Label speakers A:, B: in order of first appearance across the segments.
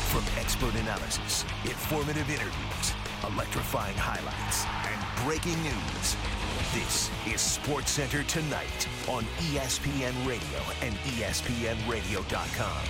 A: From expert analysis, informative interviews, electrifying highlights, and breaking news, this is SportsCenter Tonight on ESPN Radio and ESPNRadio.com.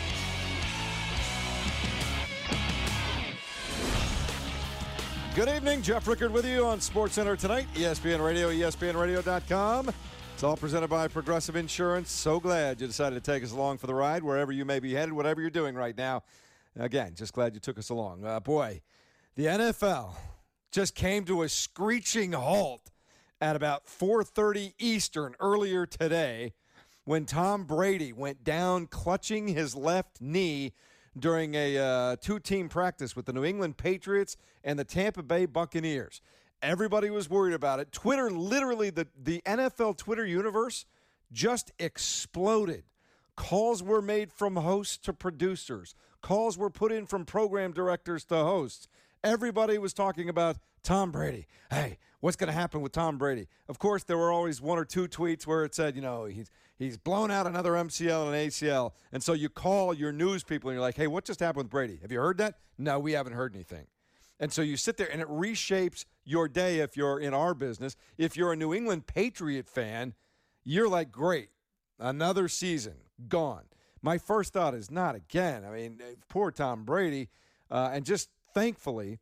B: Good evening, Jeff Rickard with you on SportsCenter Tonight, ESPN Radio, ESPNRadio.com. It's all presented by Progressive Insurance. So glad you decided to take us along for the ride, wherever you may be headed, whatever you're doing right now. Again, just glad you took us along. Boy, the NFL just came to a screeching halt at about 4:30 Eastern earlier today when Tom Brady went down clutching his left knee during a two-team practice with the New England Patriots and the Tampa Bay Buccaneers. Everybody was worried about it. Twitter, literally, the NFL Twitter universe just exploded. Calls were made from hosts to producers. Calls were put in from program directors to hosts. Everybody was talking about Tom Brady. Hey, what's going to happen with Tom Brady? Of course, there were always one or two tweets where it said, he's blown out another MCL and an ACL. And so you call your news people and you're like, hey, what just happened with Brady? Have you heard that? No, we haven't heard anything. And so you sit there and it reshapes your day if you're in our business. If you're a New England Patriot fan, you're like, great, another season gone. My first thought is not again. I mean, poor Tom Brady. And just thankfully,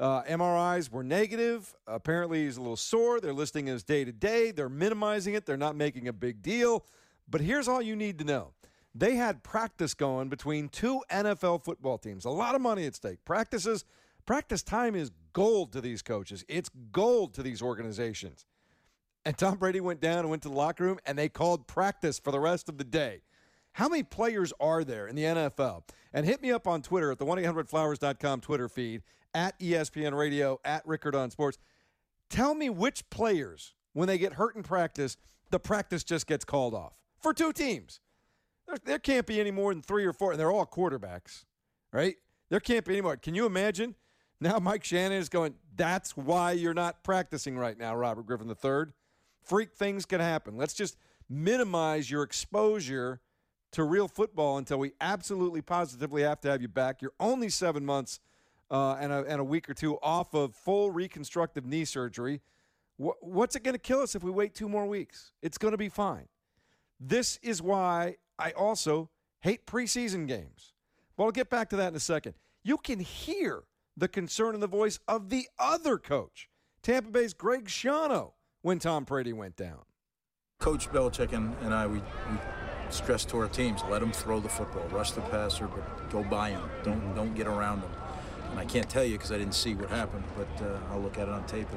B: MRIs were negative. Apparently he's a little sore. They're listing his day-to-day. They're minimizing it. They're not making a big deal. But here's all you need to know. They had practice going between two NFL football teams. A lot of money at stake. Practice time is gold to these coaches. It's gold to these organizations. And Tom Brady went down and went to the locker room, and they called practice for the rest of the day. How many players are there in the NFL? And hit me up on Twitter at the 1-800-Flowers.com Twitter feed, at ESPN Radio, at Rickard on Sports. Tell me which players, when they get hurt in practice, the practice just gets called off. For two teams. There can't be any more than 3 or 4, and they're all quarterbacks, right? There can't be any more. Can you imagine? Now Mike Shannon is going, that's why you're not practicing right now, Robert Griffin III. Freak things can happen. Let's just minimize your exposure to real football until we absolutely positively have to have you back. You're only 7 months and a week or two off of full reconstructive knee surgery. What's it going to kill us if we wait 2 more weeks? It's going to be fine. This is why I also hate preseason games. But I'll get back to that in a second. You can hear the concern in the voice of the other coach, Tampa Bay's Greg Schiano, when Tom Brady went down.
C: Coach Belichick and I, we stress to our teams, let him throw the football, rush the passer, but go by him. Don't get around him. And I can't tell you because I didn't see what happened, but I'll look at it on tape.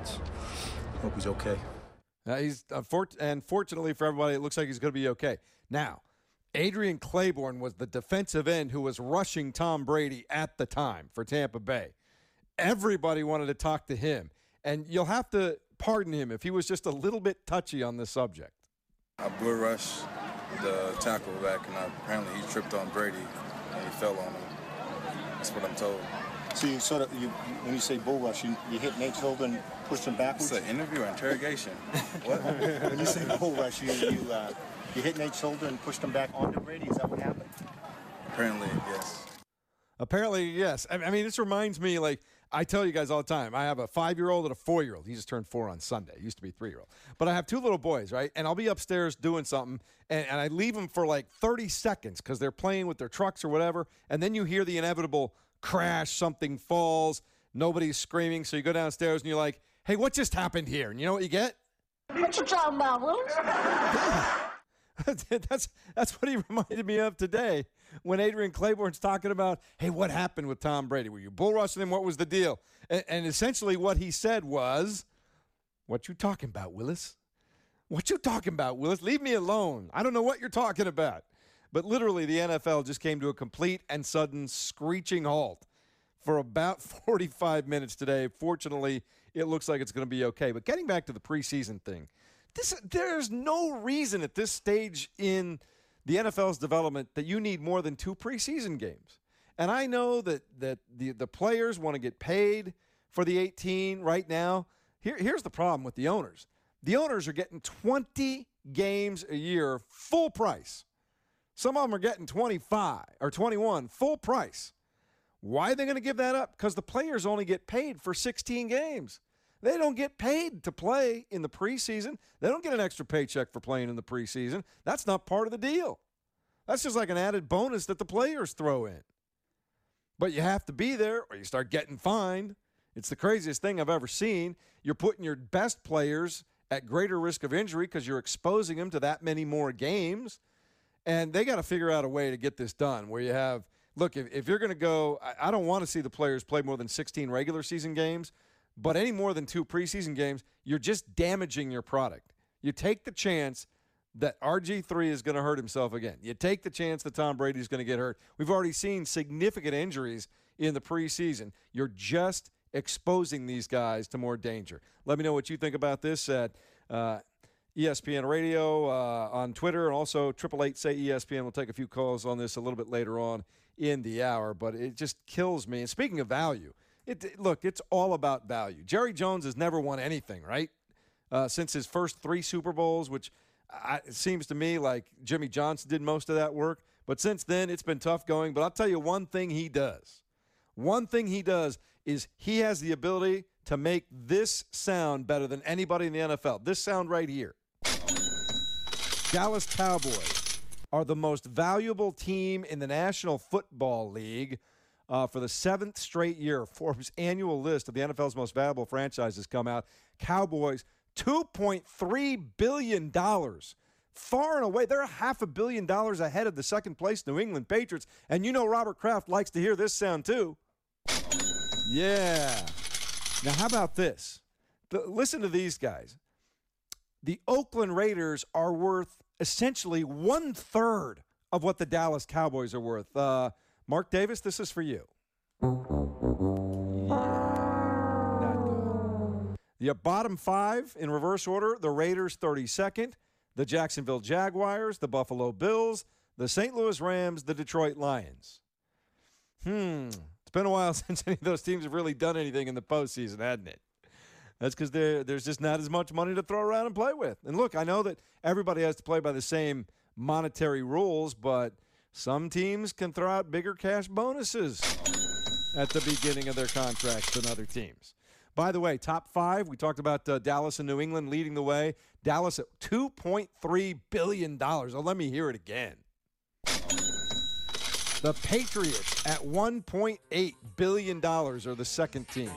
C: Hope he's okay.
B: And fortunately for everybody, it looks like he's going to be okay. Now, Adrian Claiborne was the defensive end who was rushing Tom Brady at the time for Tampa Bay. Everybody wanted to talk to him, and you'll have to pardon him if he was just a little bit touchy on this subject.
D: I bull rushed the tackle back, and apparently he tripped on Brady, and he fell on him. That's what I'm told.
E: So you when you say bull rush, you hit Nate's shoulder and pushed him backwards?
D: It's an interview or interrogation. What?
E: When you say bull rush, you hit Nate's shoulder and pushed him back onto Brady? Is that what happened?
D: Apparently, yes.
B: Apparently, yes. I mean, this reminds me, like, I tell you guys all the time, I have a 5-year-old and a 4-year-old. He just turned 4 on Sunday. He used to be 3-year-old. But I have 2 little boys, right? And I'll be upstairs doing something, and I leave them for like 30 seconds because they're playing with their trucks or whatever, and then you hear the inevitable crash, something falls, nobody's screaming, so you go downstairs and you're like, hey, what just happened here? And you know what you get?
F: What you talking about, Willis?
B: That's what he reminded me of today when Adrian Claiborne's talking about, hey, what happened with Tom Brady? Were you bull rushing him? What was the deal? And essentially what he said was, what you talking about, Willis? What you talking about, Willis? Leave me alone. I don't know what you're talking about. But literally the NFL just came to a complete and sudden screeching halt for about 45 minutes today. Fortunately, it looks like it's going to be okay. But getting back to the preseason thing, there's no reason at this stage in the NFL's development that you need more than 2 preseason games. And I know that the players want to get paid for the 18 right now. Here's the problem with the owners. The owners are getting 20 games a year, full price. Some of them are getting 25 or 21, full price. Why are they going to give that up? Because the players only get paid for 16 games. They don't get paid to play in the preseason. They don't get an extra paycheck for playing in the preseason. That's not part of the deal. That's just like an added bonus that the players throw in. But you have to be there or you start getting fined. It's the craziest thing I've ever seen. You're putting your best players at greater risk of injury because you're exposing them to that many more games. And they got to figure out a way to get this done where you have, look, if you're going to go, I don't want to see the players play more than 16 regular season games, but any more than 2 preseason games, you're just damaging your product. You take the chance that RG3 is going to hurt himself again. You take the chance that Tom Brady is going to get hurt. We've already seen significant injuries in the preseason. You're just exposing these guys to more danger. Let me know what you think about this at ESPN Radio on Twitter, and also 888-SAY-ESPN. We'll take a few calls on this a little bit later on in the hour, but it just kills me. And speaking of value, look, it's all about value. Jerry Jones has never won anything, right? Since his first 3 Super Bowls, which it seems to me like Jimmy Johnson did most of that work. But since then, it's been tough going. But I'll tell you one thing he does. One thing he does is he has the ability to make this sound better than anybody in the NFL. This sound right here. Dallas Cowboys are the most valuable team in the National Football League. For the 7th straight year, Forbes' annual list of the NFL's most valuable franchises come out. Cowboys, $2.3 billion. Far and away, they're $500 million ahead of the second-place New England Patriots. And you know Robert Kraft likes to hear this sound, too. Yeah. Now, how about this? Listen to these guys. The Oakland Raiders are worth essentially 1/3 of what the Dallas Cowboys are worth. Mark Davis, this is for you. Yeah, not good. The bottom 5 in reverse order, the Raiders 32nd, the Jacksonville Jaguars, the Buffalo Bills, the St. Louis Rams, the Detroit Lions. It's been a while since any of those teams have really done anything in the postseason, hasn't it? That's because there's just not as much money to throw around and play with. And look, I know that everybody has to play by the same monetary rules, but some teams can throw out bigger cash bonuses at the beginning of their contracts than other teams. By the way, top 5, we talked about Dallas and New England leading the way. Dallas at $2.3 billion. Oh, let me hear it again. The Patriots at $1.8 billion are the second team.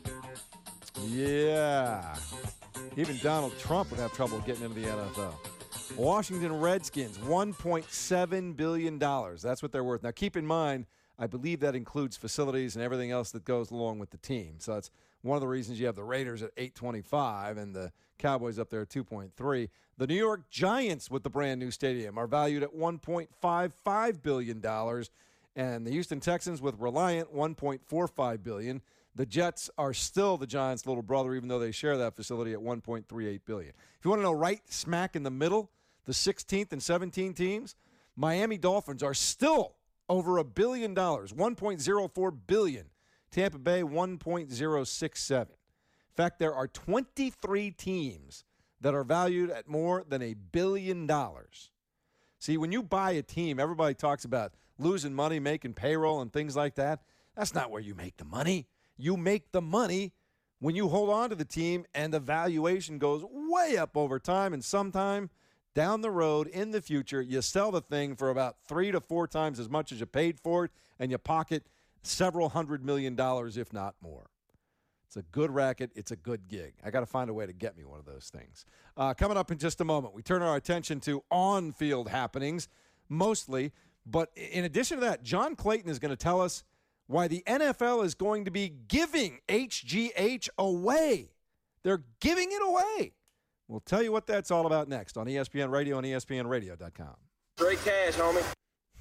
B: Yeah. Even Donald Trump would have trouble getting into the NFL. Washington Redskins, $1.7 billion. That's what they're worth. Now, keep in mind, I believe that includes facilities and everything else that goes along with the team. So that's one of the reasons you have the Raiders at $825 and the Cowboys up there at $2.3. The New York Giants with the brand new stadium are valued at $1.55 billion. And the Houston Texans with Reliant, $1.45 billion. The Jets are still the Giants' little brother, even though they share that facility at $1.38 billion. If you want to know right smack in the middle, the 16th and 17 teams, Miami Dolphins are still over $1 billion, $1.04 billion. Tampa Bay, $1.067. In fact, there are 23 teams that are valued at more than $1 billion. See, when you buy a team, everybody talks about losing money, making payroll, and things like that. That's not where you make the money. You make the money when you hold on to the team and the valuation goes way up over time, and sometime down the road in the future, you sell the thing for about 3 to 4 times as much as you paid for it, and you pocket several $100 million, if not more. It's a good racket. It's a good gig. I got to find a way to get me one of those things. Coming up in just a moment, we turn our attention to on-field happenings mostly, but in addition to that, John Clayton is going to tell us why the NFL is going to be giving HGH away. They're giving it away. We'll tell you what that's all about next on ESPN Radio and ESPNRadio.com.
G: Straight cash, homie.